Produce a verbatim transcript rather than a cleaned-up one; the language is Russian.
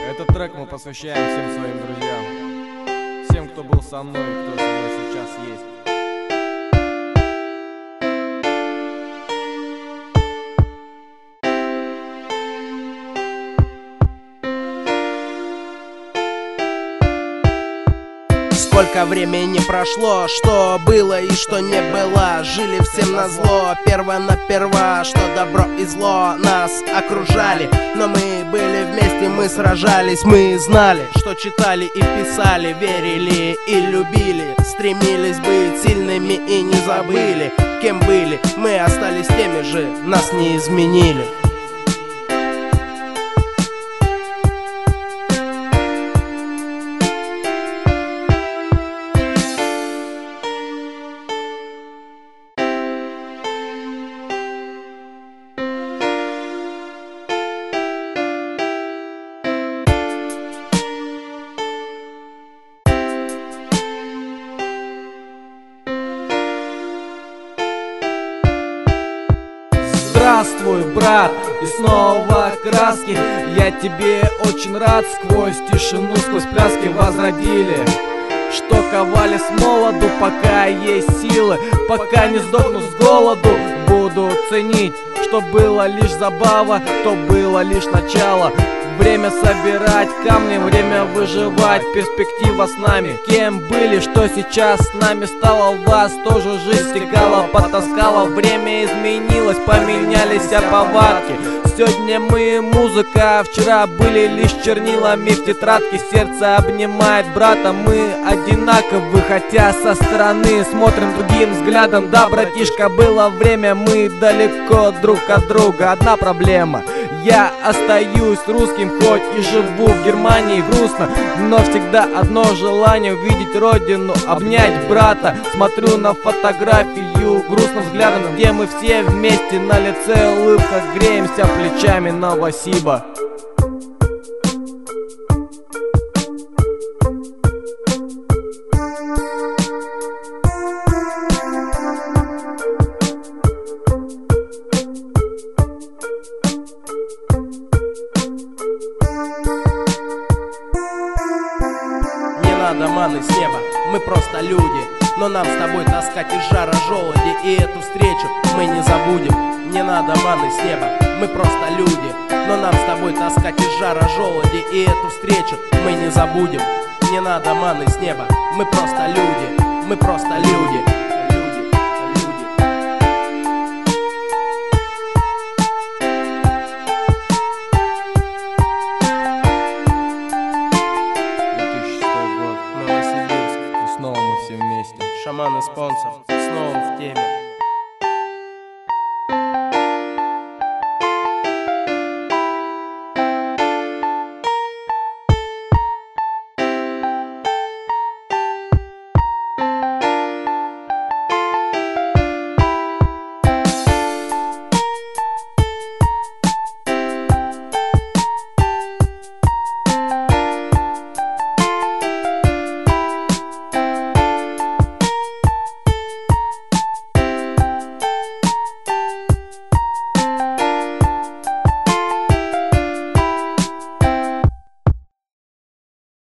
Этот трек мы посвящаем всем своим друзьям, всем, кто был со мной и кто со мной сейчас есть. Сколько времени прошло, что было и что не было. Жили всем назло, перво-наперво, что добро и зло нас окружали. Но мы были вместе, мы сражались, мы знали, что читали и писали, верили и любили. Стремились быть сильными и не забыли, кем были. Мы остались теми же, нас не изменили. Здравствуй, брат, и снова краски. Я тебе очень рад, сквозь тишину, сквозь пляски возродили, что ковали с молоду, пока есть силы. Пока не сдохну с голоду, буду ценить, что было лишь забава, то было лишь начало. Время собирать камни, время выживать, перспектива с нами. Кем были, что сейчас с нами стало, вас тоже жизнь стекала, потаскала. Время изменилось, поменялись повадки. Сегодня мы музыка, вчера были лишь чернилами в тетрадке. Сердце обнимает брата, мы одинаковы, хотя со стороны смотрим другим взглядом. Да, братишка, было время, мы далеко друг от друга. Одна проблема: я остаюсь русским, хоть и живу в Германии грустно, но всегда одно желание — увидеть родину, обнять брата. Смотрю на фотографию грустным взглядом, где мы все вместе, на лице улыбка, греемся плечами Новосиба. Надо маны с неба, мы просто люди, но нам с тобой таскать из жара желуди, и эту встречу мы не забудем. Не надо маны с неба, мы просто люди, но нам с тобой таскать из жара желуди, и эту встречу мы не забудем. Не надо маны с неба, мы просто люди, мы просто люди.